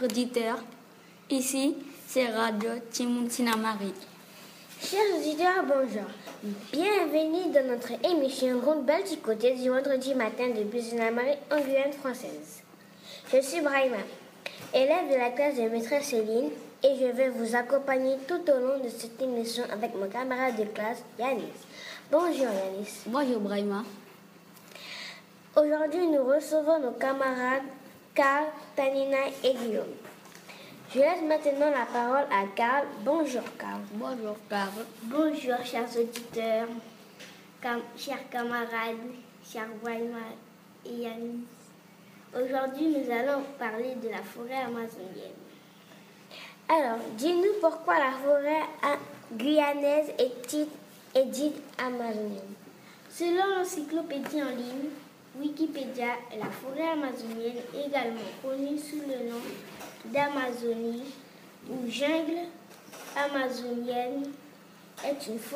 auditeurs. Ici, c'est Radio Timoun Sinamari. Chers auditeurs, bonjour. Bienvenue dans notre émission Ronde Belle du côté du vendredi matin depuis Sinamari en Guyane française. Je suis Brahima, élève de la classe de maîtresse Céline, et je vais vous accompagner tout au long de cette émission avec mon camarade de classe, Yanis. Bonjour Yanis. Bonjour Brahima. Aujourd'hui, nous recevons nos camarades Karl, Tanina et Guillaume. Je laisse maintenant la parole à Karl. Bonjour Karl. Bonjour Karl. Bonjour chers auditeurs, chers camarades, chers Brahima et Yanis. Aujourd'hui, nous allons parler de la forêt amazonienne. Alors, dis-nous pourquoi la forêt guyanaise est dite amazonienne. Selon l'encyclopédie en ligne Wikipédia, la forêt amazonienne, également connue sous le nom d'Amazonie ou jungle amazonienne, est une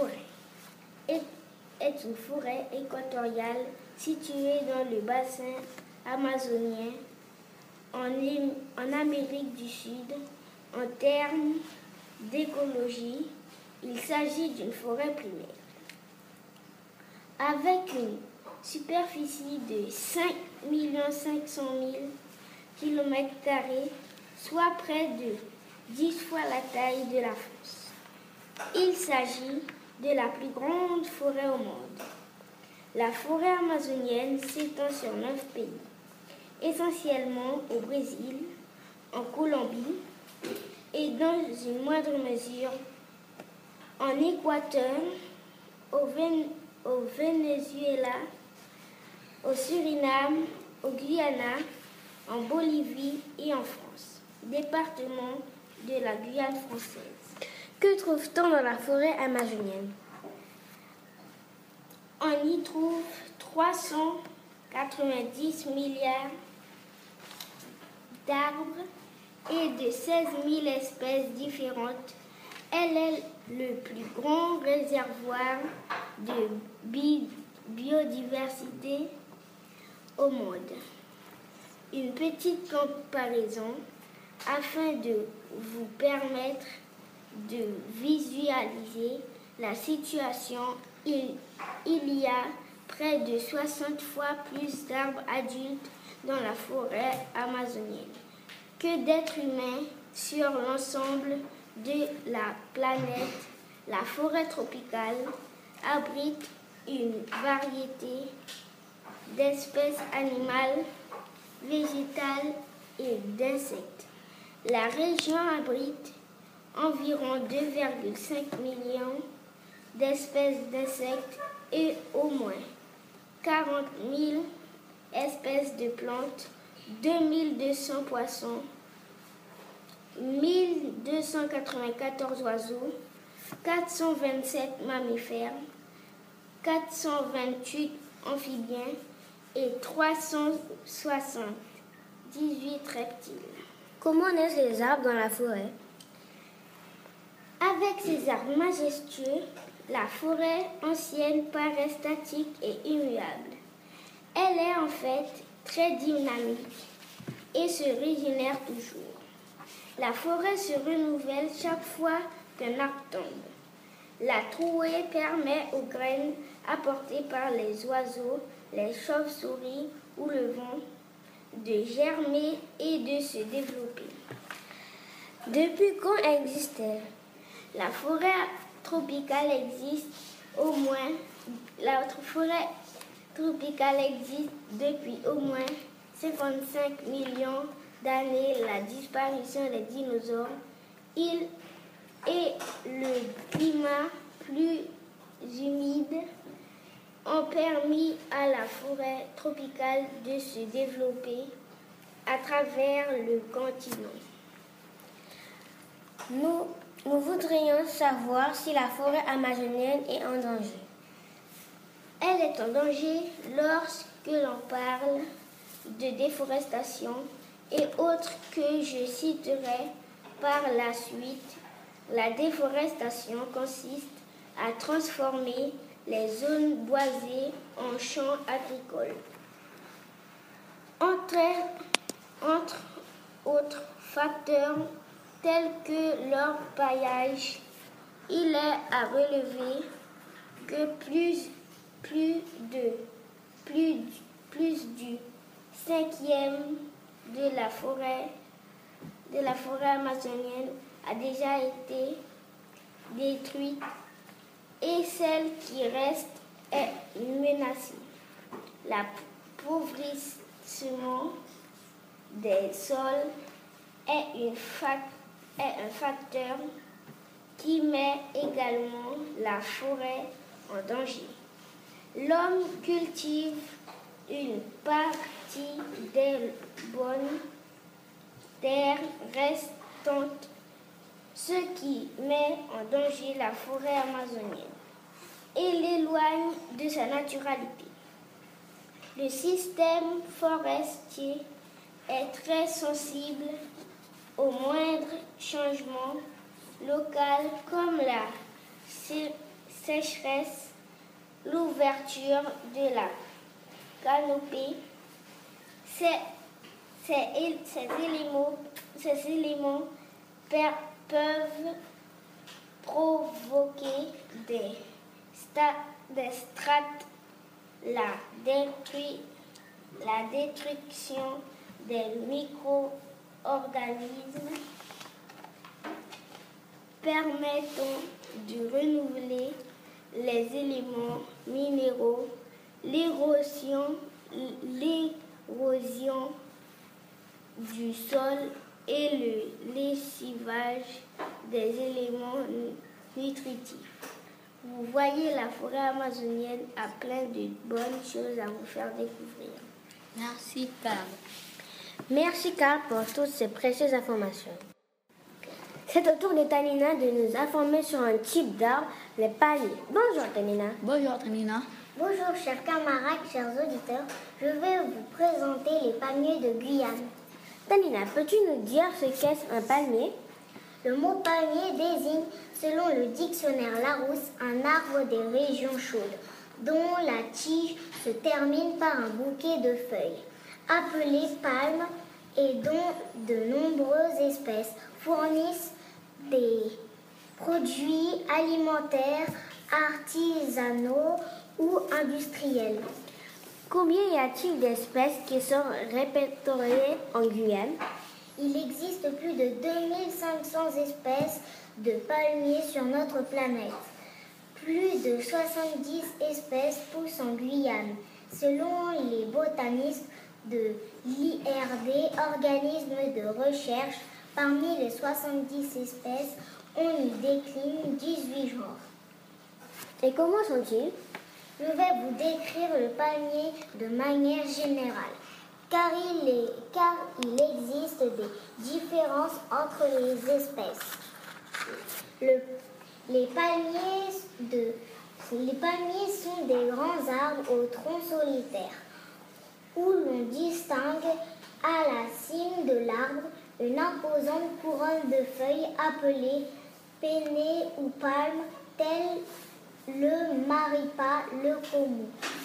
forêt équatoriale située dans le bassin amazonien en Amérique du Sud. En termes d'écologie, il s'agit d'une forêt primaire. Avec une superficie de 5 500 000 km², soit près de 10 fois la taille de la France. Il s'agit de la plus grande forêt au monde. La forêt amazonienne s'étend sur 9 pays, essentiellement au Brésil, en Colombie et dans une moindre mesure en Équateur, au Venezuela, au Suriname, au Guyana, en Bolivie et en France, département de la Guyane française. Que trouve-t-on dans la forêt amazonienne? On y trouve 390 milliards d'arbres et de 16 000 espèces différentes. Elle est le plus grand réservoir de biodiversité au monde. Une petite comparaison afin de vous permettre de visualiser la situation. Il y a près de 60 fois plus d'arbres adultes dans la forêt amazonienne que d'êtres humains sur l'ensemble de la planète. La forêt tropicale abrite une variété d'espèces animales, végétales et d'insectes. La région abrite environ 2,5 millions d'espèces d'insectes et au moins 40 000 espèces de plantes, 2200 poissons, 1294 oiseaux, 427 mammifères, 428 amphibiens et 378 reptiles. Comment naissent les arbres dans la forêt? Avec ses arbres majestueux, la forêt ancienne paraît statique et immuable. Elle est en fait très dynamique et se régénère toujours. La forêt se renouvelle chaque fois qu'un arbre tombe. La trouée permet aux graines apportées par les oiseaux, les chauves-souris ou le vent de germer et de se développer. Depuis quand existe-t-elle? La forêt tropicale existe depuis au moins 55 millions d'années. La disparition des dinosaures et le climat plus humide ont permis à la forêt tropicale de se développer à travers le continent. Nous voudrions savoir si la forêt amazonienne est en danger. Elle est en danger lorsque l'on parle de déforestation et autres que je citerai par la suite. La déforestation consiste à transformer les zones boisées en champs agricoles. Entre autres facteurs tels que leur paillage. Il est à relever que plus du cinquième de la forêt amazonienne a déjà été détruite et celle qui reste est menacée. L'appauvrissement des sols est un facteur qui met également la forêt en danger. L'homme cultive une partie des bonnes terres restantes, ce qui met en danger la forêt amazonienne et l'éloigne de sa naturalité. Le système forestier est très sensible aux moindres changements locaux comme la sécheresse, l'ouverture de la canopée. Ces éléments peuvent provoquer des strates, la destruction des micro-organismes permettant de renouveler les éléments minéraux, l'érosion du sol et le lessivage des éléments nutritifs. Vous voyez, la forêt amazonienne a plein de bonnes choses à vous faire découvrir. Merci, Carl. Merci, Carl, pour toutes ces précieuses informations. C'est au tour de Tanina de nous informer sur un type d'arbre, les palmiers. Bonjour, Tanina. Bonjour, Tanina. Bonjour, chers camarades, chers auditeurs. Je vais vous présenter les palmiers de Guyane. Tanina, peux-tu nous dire ce qu'est un palmier? Le mot palmier désigne, selon le dictionnaire Larousse, un arbre des régions chaudes, dont la tige se termine par un bouquet de feuilles, appelé palme, et dont de nombreuses espèces fournissent des produits alimentaires, artisanaux ou industriels. Combien y a-t-il d'espèces qui sont répertoriées en Guyane? Il existe plus de 2500 espèces de palmiers sur notre planète. Plus de 70 espèces poussent en Guyane. Selon les botanistes de l'IRD, organisme de recherche, parmi les 70 espèces, on y décline 18 genres. Et comment sont-ils? Je vais vous décrire le palmier de manière générale, car il existe des différences entre les espèces. Les palmiers sont des grands arbres au tronc solitaire, où l'on distingue à la cime de l'arbre une imposante couronne de feuilles appelée penné ou palme, telle le maripa, le komu.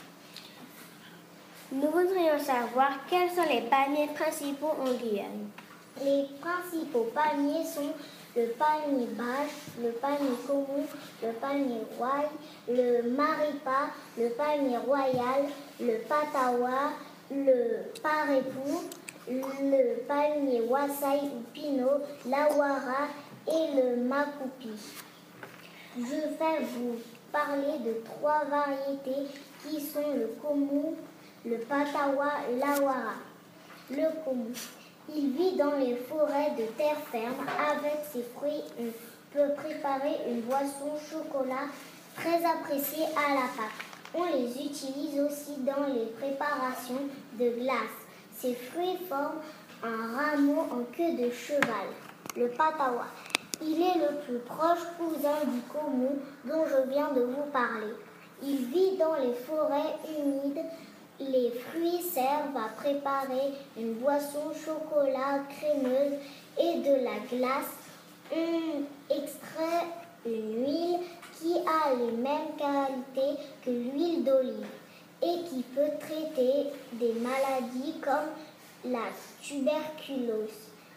Nous voudrions savoir quels sont les palmiers principaux en Guyane. Les principaux palmiers sont le palmier bâche, le palmier komu, le palmier roy, le maripa, le palmier royal, le patawa, le parepou, le palmier wasai ou pinot, l'awara et le makupi. Je vais vous parler de 3 variétés qui sont le komu, le patawa et l'awara. Le komu, il vit dans les forêts de terre ferme. Avec ses fruits, on peut préparer une boisson chocolat très appréciée à la pâte. On les utilise aussi dans les préparations de glace. Ces fruits forment un rameau en queue de cheval, le patawa. Il est le plus proche cousin du komu dont je viens de vous parler. Il vit dans les forêts humides. Les fruits servent à préparer une boisson chocolat crémeuse et de la glace. On extrait une huile qui a les mêmes qualités que l'huile d'olive et qui peut traiter des maladies comme la tuberculose.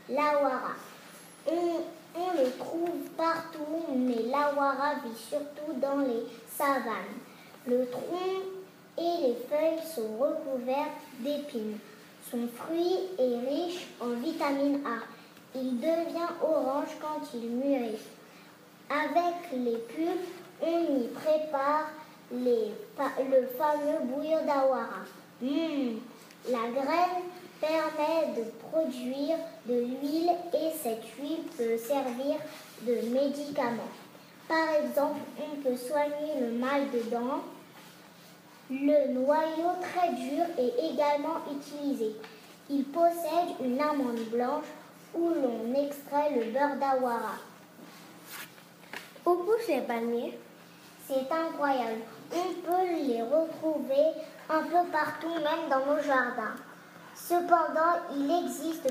L'awara. On le trouve partout, mais l'awara vit surtout dans les savanes. Le tronc et les feuilles sont recouverts d'épines. Son fruit est riche en vitamine A. Il devient orange quand il mûrit. Avec les pulpes, on y prépare le fameux bouillon d'awara. La graine permet de produire de l'huile et cette huile peut servir de médicament. Par exemple, on peut soigner le mal de dents. Le noyau très dur est également utilisé. Il possède une amande blanche où l'on extrait le beurre d'awara. Où poussent les palmiers? C'est incroyable. On peut les retrouver un peu partout, même dans nos jardins. Cependant, il existe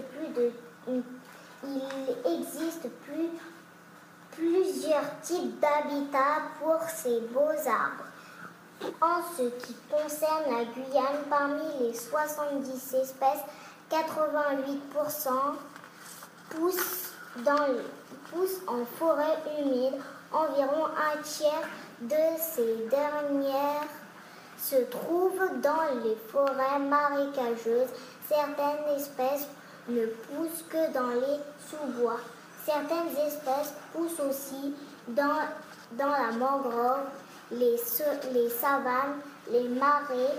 plusieurs types d'habitats pour ces beaux arbres. En ce qui concerne la Guyane, parmi les 70 espèces, 88% poussent en forêt humide. Environ un tiers de ces dernières se trouvent dans les forêts marécageuses. Certaines espèces ne poussent que dans les sous-bois. Certaines espèces poussent aussi dans la mangrove, les savanes, les marais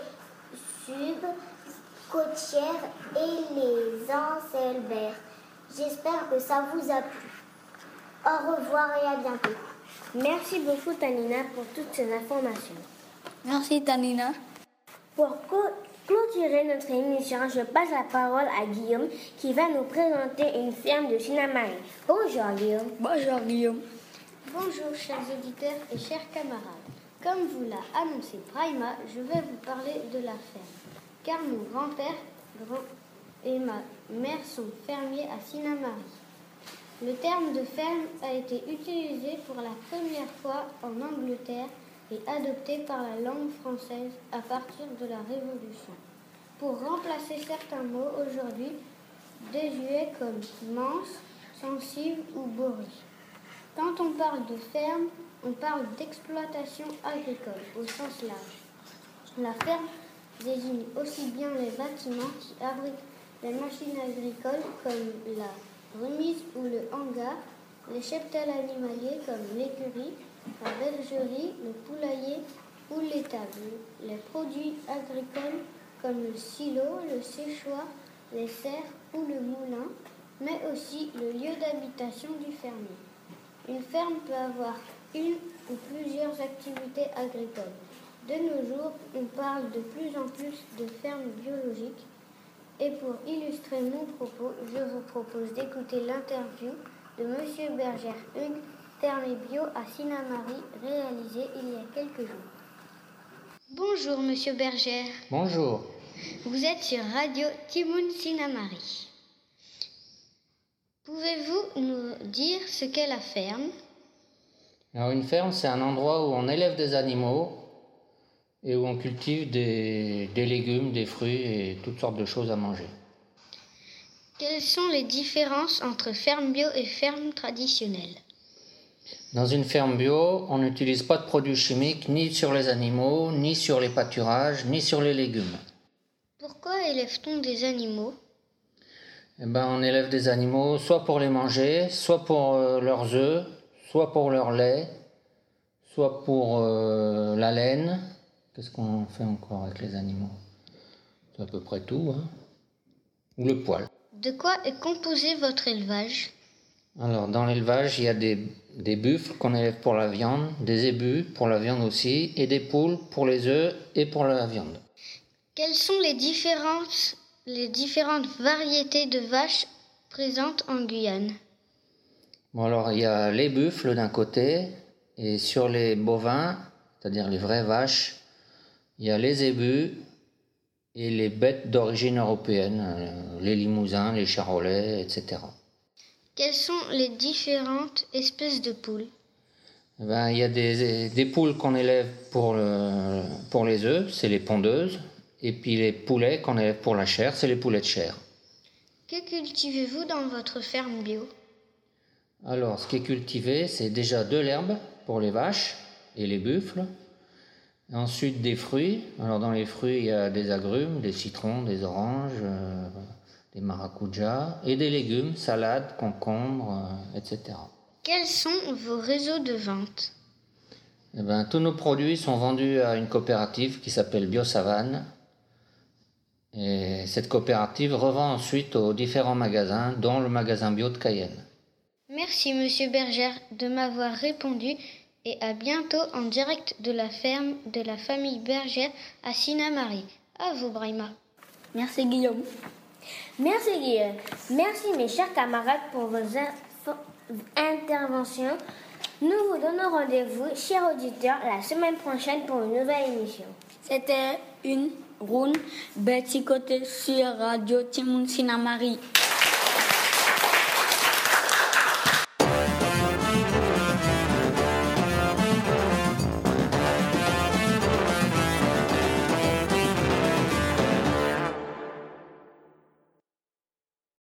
subcôtières et les enselbères. J'espère que ça vous a plu. Au revoir et à bientôt. Merci beaucoup Tanina pour toutes ces informations. Merci Tanina. Pour clôturer notre émission, je passe la parole à Guillaume qui va nous présenter une ferme de Sinamari. Bonjour Guillaume. Bonjour Guillaume. Bonjour chers auditeurs et chers camarades. Comme vous l'a annoncé Brahima, je vais vous parler de la ferme. Car mon grand-père et ma mère sont fermiers à Sinamari. Le terme de ferme a été utilisé pour la première fois en Angleterre et adopté par la langue française à partir de la Révolution, pour remplacer certains mots aujourd'hui désuets comme manse, sensible ou bourri. Quand on parle de ferme, on parle d'exploitation agricole au sens large. La ferme désigne aussi bien les bâtiments qui abritent les machines agricoles comme la remise ou le hangar, les cheptels animaliers comme l'écurie, la bergerie, le poulailler ou l'étable, les produits agricoles comme le silo, le séchoir, les serres ou le moulin, mais aussi le lieu d'habitation du fermier. Une ferme peut avoir une ou plusieurs activités agricoles. De nos jours, on parle de plus en plus de fermes biologiques. Et pour illustrer mon propos, je vous propose d'écouter l'interview de M. Bergère Hugues, fermier bio à Sinamari, réalisée il y a quelques jours. Bonjour Monsieur Bergère. Bonjour. Vous êtes sur Radio Timoun Sinamari. Pouvez-vous nous dire ce qu'est la ferme? Alors une ferme, c'est un endroit où on élève des animaux et où on cultive des légumes, des fruits et toutes sortes de choses à manger. Quelles sont les différences entre ferme bio et ferme traditionnelle? Dans une ferme bio, on n'utilise pas de produits chimiques ni sur les animaux, ni sur les pâturages, ni sur les légumes. Pourquoi élève-t-on des animaux? On élève des animaux soit pour les manger, soit pour leurs œufs, soit pour leur lait, soit pour la laine. Qu'est-ce qu'on fait encore avec les animaux? C'est à peu près tout, hein. Ou le poil. De quoi est composé votre élevage? Alors, dans l'élevage, il y a des buffles qu'on élève pour la viande, des zébus pour la viande aussi, et des poules pour les œufs et pour la viande. Quelles sont les différentes variétés de vaches présentes en Guyane? Alors, il y a les buffles d'un côté, et sur les bovins, c'est-à-dire les vraies vaches, il y a les zébus et les bêtes d'origine européenne, les limousins, les charolais, etc. Quelles sont les différentes espèces de poules? Il y a des poules qu'on élève pour les œufs, c'est les pondeuses, et puis les poulets qu'on élève pour la chair, c'est les poulets de chair. Que cultivez-vous dans votre ferme bio? Alors, ce qui est cultivé, c'est déjà de l'herbe pour les vaches et les buffles. Et ensuite, des fruits. Alors, dans les fruits, il y a des agrumes, des citrons, des oranges, des maracujas, et des légumes, salades, concombres, etc. Quels sont vos réseaux de vente? Eh ben, tous nos produits sont vendus à une coopérative qui s'appelle BioSavane. Et cette coopérative revend ensuite aux différents magasins, dont le magasin bio de Cayenne. Merci Monsieur Bergère de m'avoir répondu et à bientôt en direct de la ferme de la famille Bergère à Sinnamary. À vous Brahima. Merci Guillaume. Merci Guillaume. Merci mes chers camarades pour vos interventions. Nous vous donnons rendez-vous, chers auditeurs, la semaine prochaine pour une nouvelle émission. C'était une ronde Betty Côté sur Radio Timoun Sinnamary.